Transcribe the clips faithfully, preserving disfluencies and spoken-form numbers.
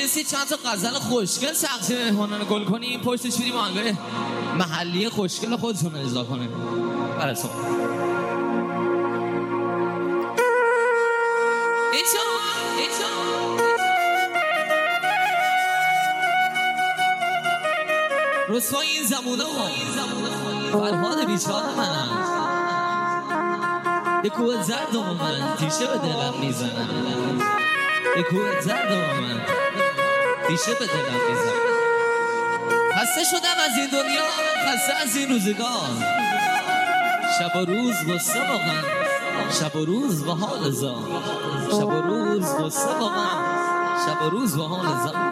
میدونستی چند تا غزل خوشگل تقدیم مهمانان گل کنیم پشتش بریم آهنگای محلی خوشگل خودتون اجرا کنیم براتون. اینجا اینجا رسوای این زمونه و فرهاد بیچاره منم، یه کوه زرد و من تیشه به دلم میزنم، یه کوه زرد و من تیشه به دلم میزنم. خسته شدم از این دنیا، خسته از این روزگار، شب و روز غصه با من، شب و روز با حال زار، شب و روز غصه با من، شب و روز با حال زار.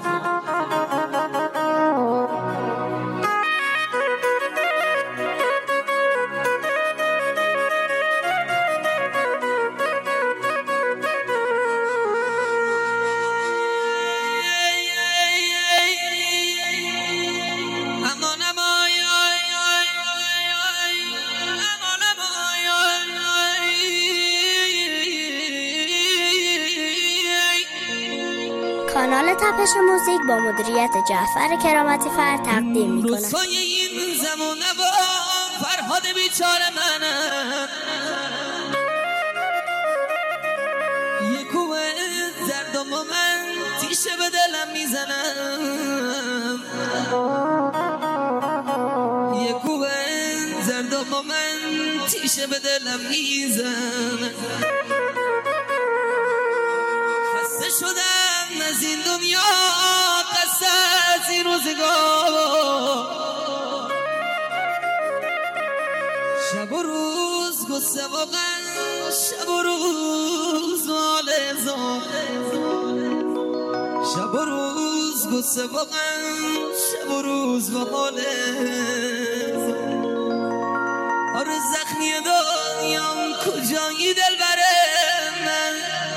کانال تپش موزیک با مدیریت جعفر کرامتی فرد تقدیم می‌کند. رسوای این زمونه با فرهاد بیچاره منم، یه کوه زرد و من تیشه به دلم میزنم، یه کوه زرد و من تیشه به دلم میزنم. خسته شدم از این دنیا، خسته از این روزگار، شب و روز غصه و غم، شب و روز حال زار، شب و روز غصه و غم، شب و روز و حال زار. آره زخمی دنیام کجایی دلبره من،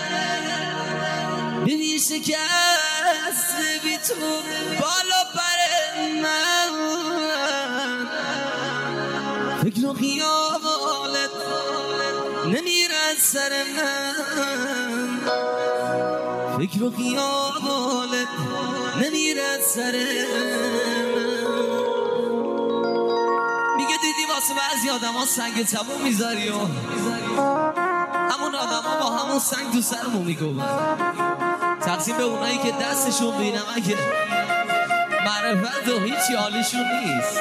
ببین شکست بی تو بالا پر من، فکر و خیالت نمیره از سر من، فکر و خیالت نمیره از سر من. میگه دیدی واسه بعضی آدم ها سنگ تموم میذاری و همون آدم ها با همون سنگ تو سرمون میگوبن. تقسیم به اونایی که دستشون بینمکه معرفت و هیچی حالیشون نیست.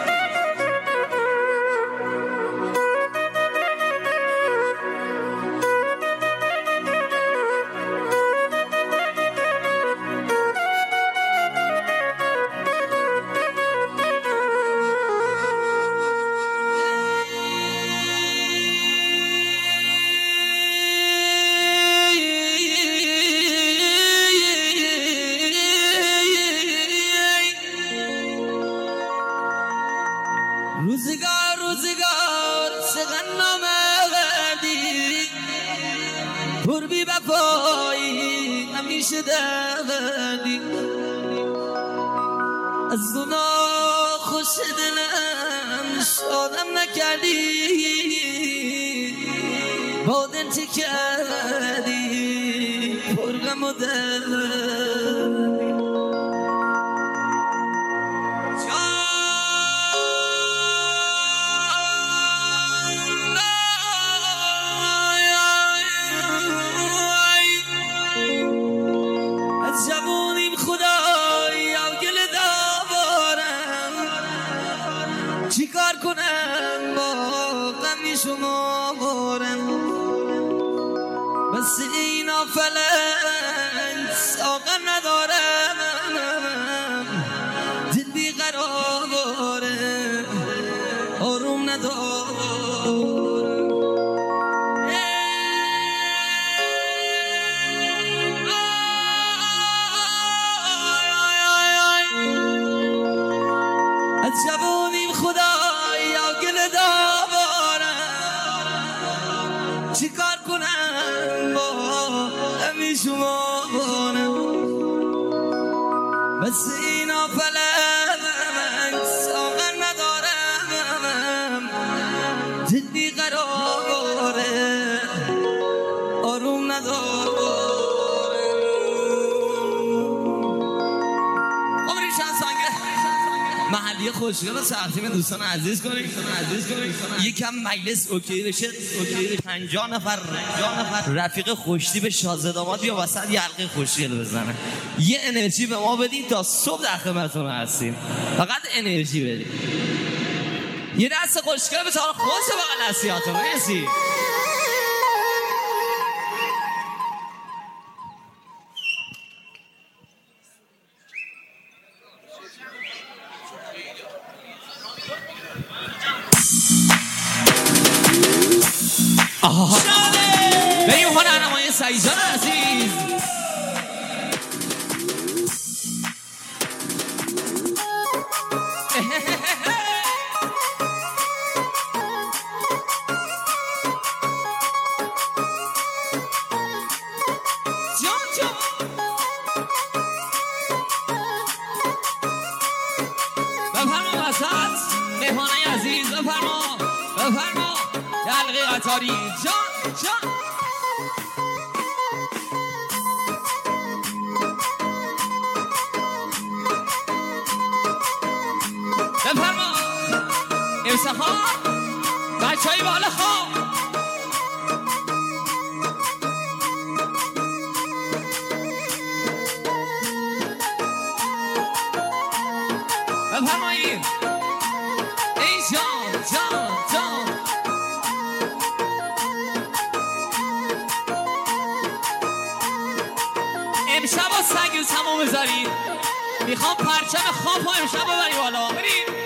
روزگار روزگار چقدر نامردی، پر بی وفایی همیشه دردی، از گناه خوش دلم شادم نکردی، با دل چه کردی پر غم و دردی. جوونیم خدایا گل داورم، چی کار کنم با غمی شما بارم، بس اینا فلنگ ساقه ندارم، دل بیقراره آروم ندارم. جوونیم خدایا گل داورم، چی کار کنم با همی شما بانم، بس اینا فلنگ ساقه ندارم، دل بیقراره آروم ندارم. محلی خوشگل رو تقدیم دوستان عزیز کنیم عزیز کنیم یکم مجلس اوکی بشه اوکی پنجاه نفر پنجاه نفر رفیق خوشتی به شاهزاده داماد بیا وسط یه حلقه خوشگل بزنه یه انرژی به ما بدین تا صبح در خدمتتون هستیم فقط انرژی بدین یه دست خوشگل به طور خوش بغل دستیاتون مرسی آها بریم هنرنمای سعید جان عزیز جان جان بفرما وسط مهمانای عزیز بفرما بفرما حلقه قطاری جان جان بفرما امسخا بچه های بالا خواه بفرمایید ای جان جان جان امشب با سنگیز همون بذارید میخوام پرچم خواب ها امشب ببری بالا برید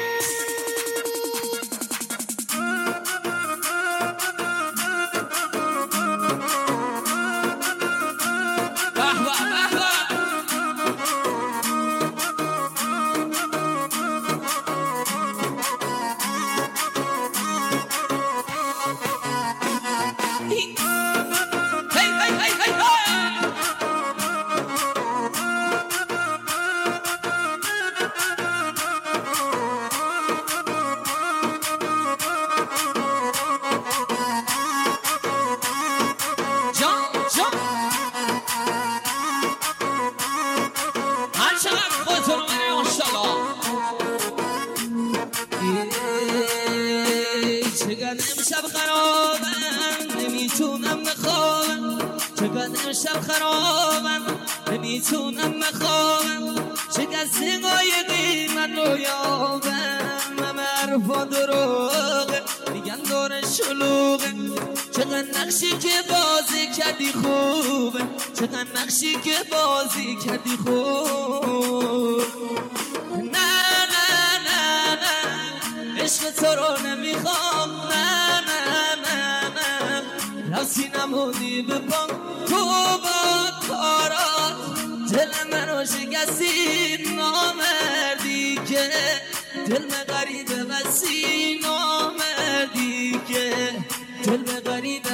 امشب خرابم نمیتونم بخوابم شکست قایقی من رو یابم همه حرفا دروغه میگن دور شلوغه چقدر نقشی که بازی کردی خوبه چقدر نقشی که بازی کردی خوب نه نه نه نه عشق تو رو نمیخوام نه نه نه نه رفتی نمونی به پام تو با کارات دل منو شکستی نامردی که دل من غریبه بسی نامردی که دل من غریبه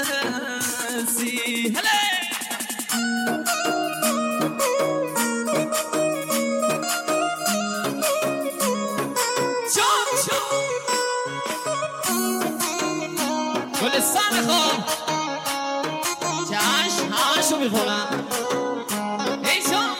بسی هله جان جان گلستان خواب چشم همشو میخونم ای جان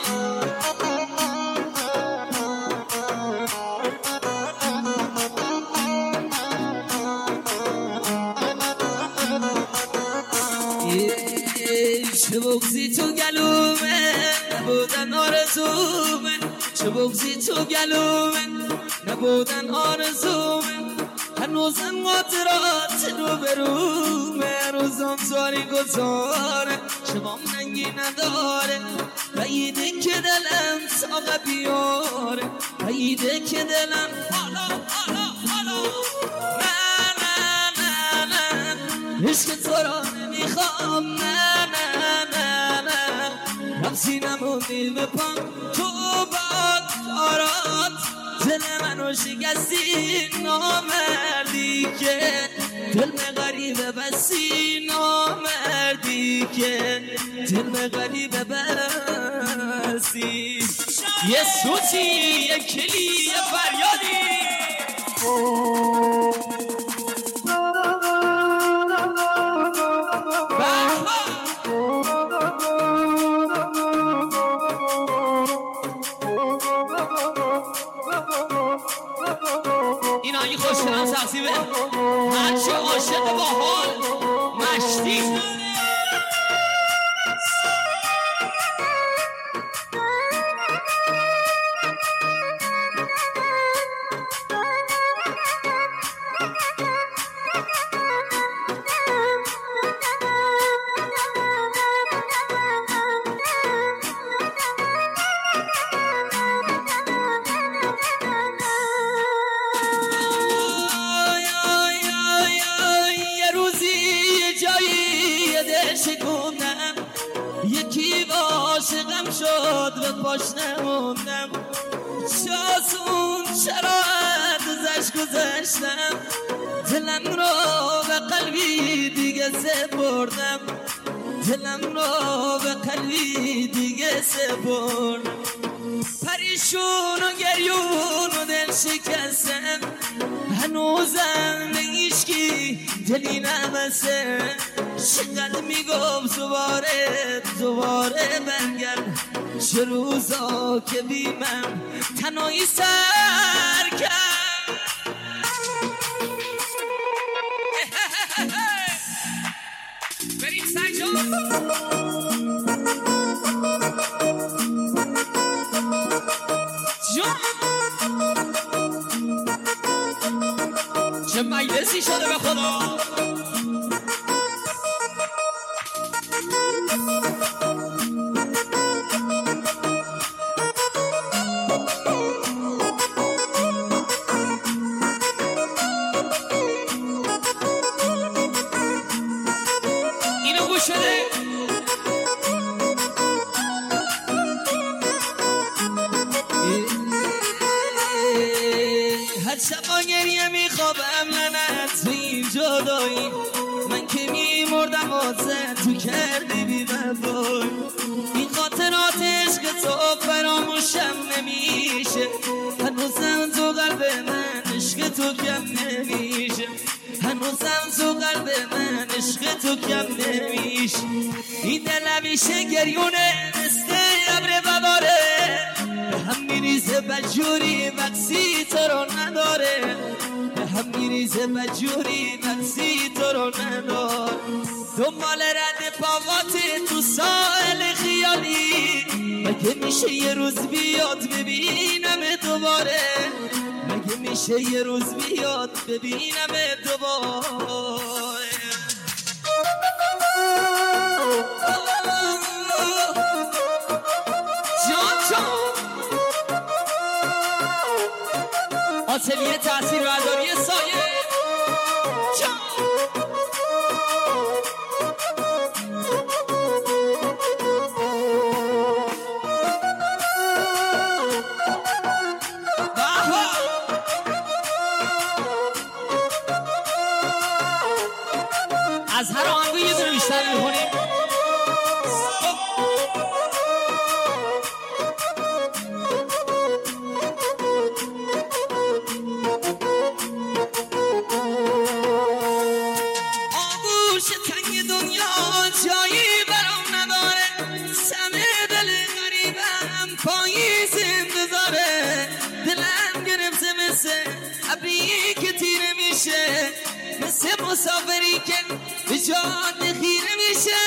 چه بغزی تو گلومه نبودن آرزومه چه بغزی تو گلومه نبودن آرزومه هنوزم قاطرات رو برومه هنوزم زاری گذاره شبام ننگی نداره بعیده که دلم ساقه بیاره بعیده که دلم حالا حالا حالا نه نه نه نه عشق تو را نمیخوام نه نه نه نه رفتی نمونی به پام تو با کارات دل منو شکستی نامردی که دل من غریبه بسی نامردی که دل من غریبه بسی یه سوتی یه کلی یه فریادی یکی عاشقم شد و پاش نموندم شاسون چرا ازش گذشتم دلم رو به قلبی دیگه سپردم دلم رو به قلبی دیگه سپردم پریشون و گریون و دل شکستم هنوزم به هیچکی دلی نبسته چقدر میگم دوباره دوباره برگرد چه روزا که بیمم تنهایی سر کرد بریم سنجا چه مجلسی شده به خدا اینو گوش شده هر شبا گریه میخوابم لعنت به این جدایی من که میمردم واسه تو کردی بی وفایی این خاطرات عشق تو فراموشم نمیشه هنوزم تو قلب من عشق تو کم نمیشه هنوزم تو قلب من عشق تو کم نمیشه این دل همیشه گریونه مثل ابر بباره به هم میریزه بجوری مقصی تو رو نداره به هم میریزه بجوری مقصی تو رو نداره دنبال رد پاوات تو ساحل خیالی مگه میشه یه روز بیاد ببینم دوباره مگه میشه یه روز بیاد ببینم دوباره آتلیه تأثیر برداری سایه از هر آهنگو یه دونه بیشتر می‌کنیم آغوش تنگ دنیا جایی برام نداره سمه دل غریبم پاییز انتظاره دلم گرفته مثل ابری که تیره میشه مثل مسافری که به جاده خیره میشه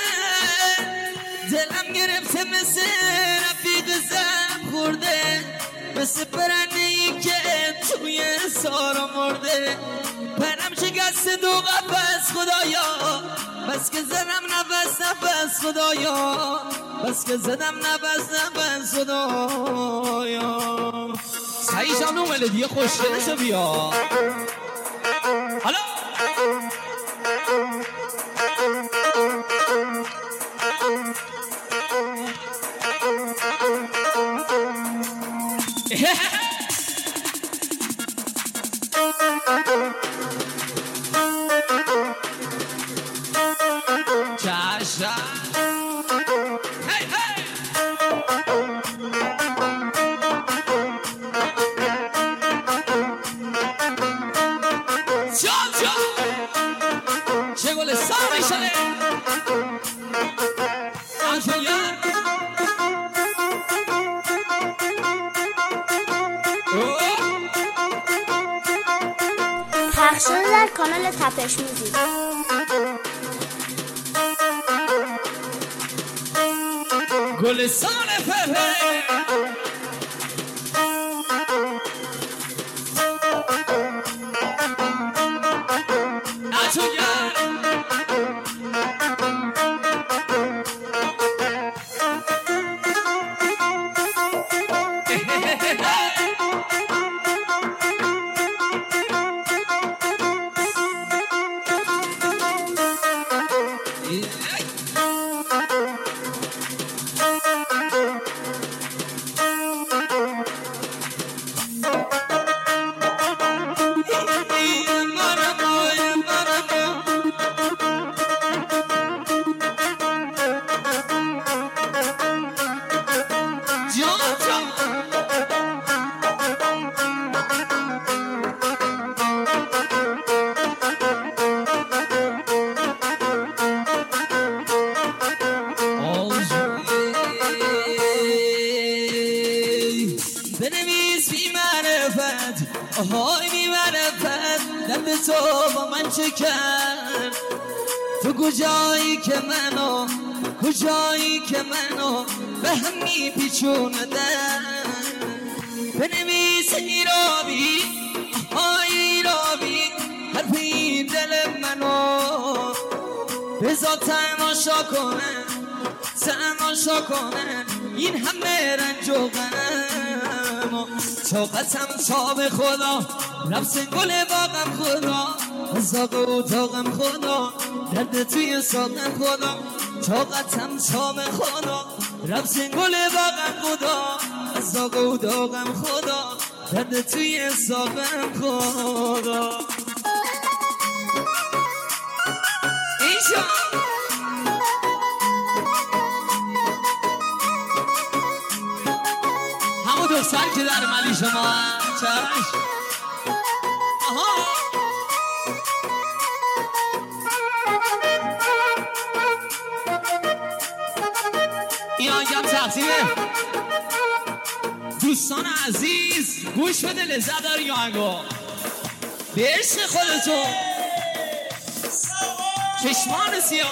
دلم گرفته مثل رفیق زم خورده مثل پرنده‌ای که توی سارا مرده پرم شکست دو قفس خدایا بس که زدم نفس نفس خدایا بس که زدم نفس نفس خدایا سعی جان اون ملودی خوشگلشو بیا حالا Cha-cha. Hey, hey. Cha-cha. Llegó el sábado y sale. Angelina. پخش شده در کانال تپش موزیک. گلستان پپه آهای میبره پد درد تو با من چه کرد تو کجایی که منو کجایی که منو به هم میپیچونه در بنویس ایرابی آهای ایرابی حرف این دل منو بذار تماشا کنه تماشا کنه این همه رنج و غم طاقتم تا به خدا لبس گل باغم خدا زاغ و داغم خدا درد توی ساقم خدا طاقتم تا به خدا لبس گل باغم خدا زاغ و داغم خدا درد توی ساقم خدا اینجا همون دختر که در ملی شما چش آها این آنگم تقسیمه دوستان عزیز گوش بده لذت داری این آنگو به عشق خودتون چشمان سیاه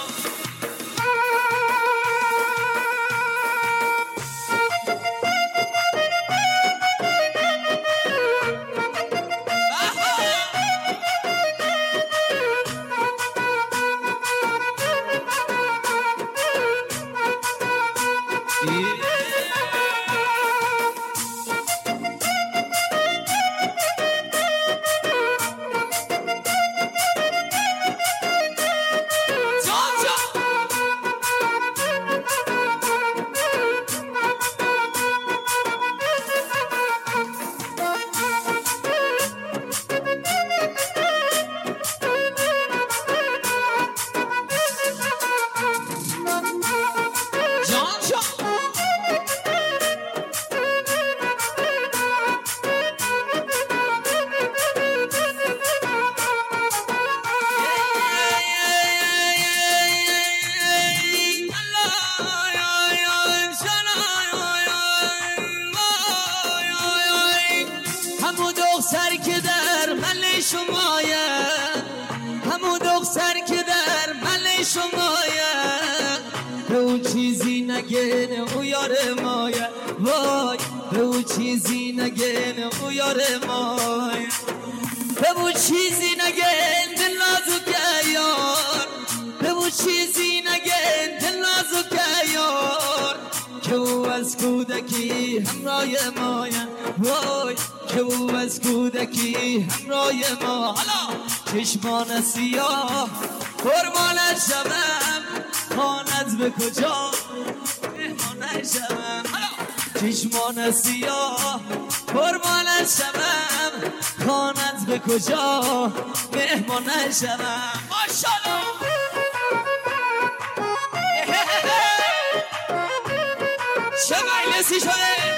دختر که در مل شمایه همون دختر که در مل شمایه به اون چیزی نگنه او یار مایه وای به اون چیزی نگنه او یار مایه به اون چیزی نگن دل نازکه یار به اون چیزی نگن دل نازکه یار که او از کودکی همراه مایه وای که او از کودکی همراه ما حالا چشمان سیاه قربانت شوم خانت به کجا مهمانت شوم چشمان سیاه قربانت شوم خانت به کجا مهمانت شوم ماشاءالله چه مجلسی شده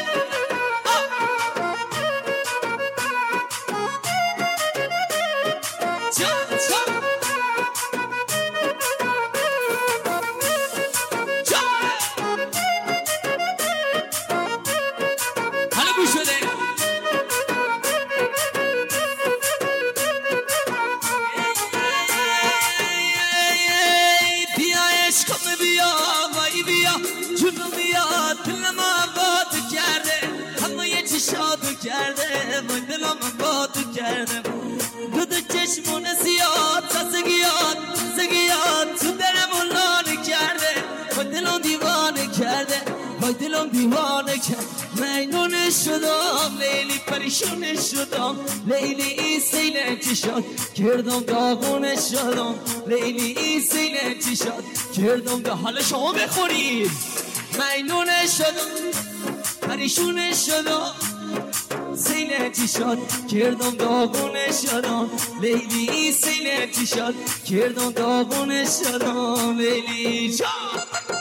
شادو کرده من دلم با تو کرده دو دو چشمون زیاد تازگیات تازگیات تو دلمون لانه کرده من دلم دیوانه کرده من دلم دیوانه کرده مجنون شدم لیلی پریشون شدم لیلی سیل چی شد کردم داغون شدم لیلی سیل چی شد کردم دا حالا شما بخورید مجنون شدم پریشون شدم سیل چی شد کردم داغون شدم لیلی سیل چی شد کردم داغون شدم لیلی جان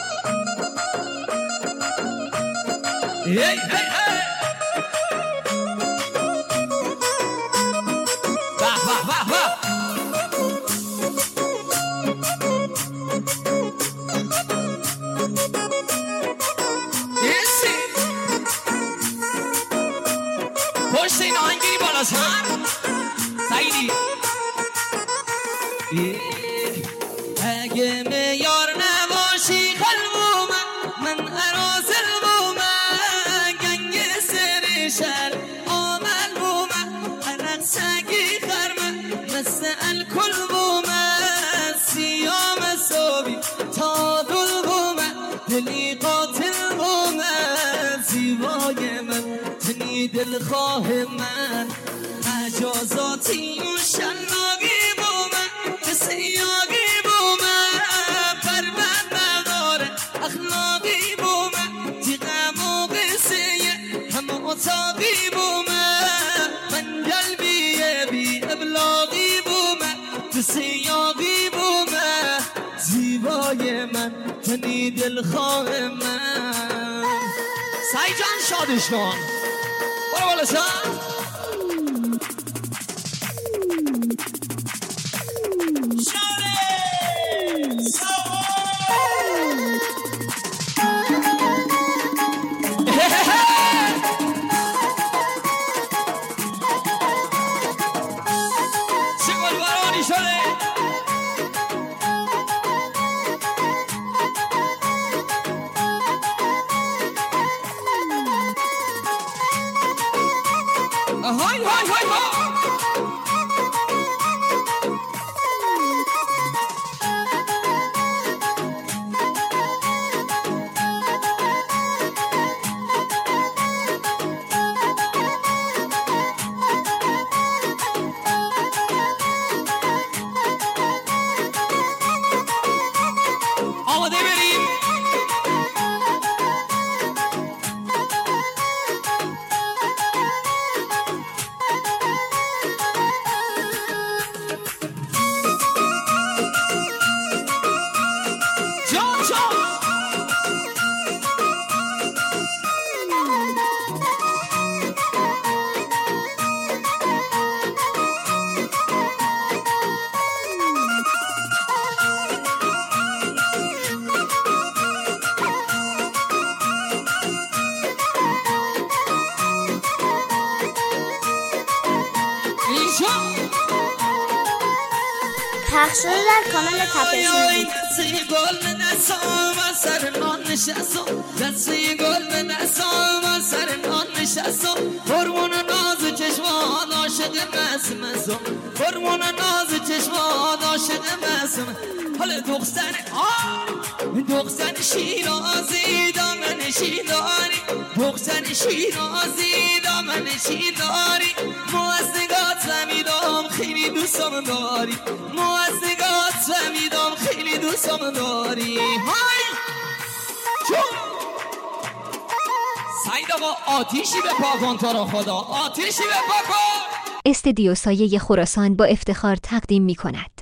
هی هی هی به به به به پشت این آهنگیری بالا سر قاتل با من، زیبای من، تنی دلخواه من، مجازاتی و شلاقی با من، بسیاقی با من، پرمند نداره اخلاقی با من، تیغم و قصه هم اتاقی با من، من قلبی بی ابلاغی با من، بسیاقی با من، زیبای من، تنی دلخواه من. سعی جان شادش کن برو بالا شد های های های های آماده بریم پخش شده در کانال تپش موزیک. دستی گل به دستام از سر نان نشستم، دستی گل به دستام از سر نان نشستم، فرمون ناز چشمان عاشق مسمسم، فرمون ناز چشمان عاشق مسم. حالا دختر آه دختر شیرازی دامن شیرانی، دختر شیرازی دامن شیرانی، موزگات زمیدم خیلی دوستم داری، موزگات زمیدم خیلی دوستم داری. های چون سعید آقا آتیشی به پاکن تو رو خدا، آتیشی به پاکن. استدیو سایه خراسان با افتخار تقدیم می کند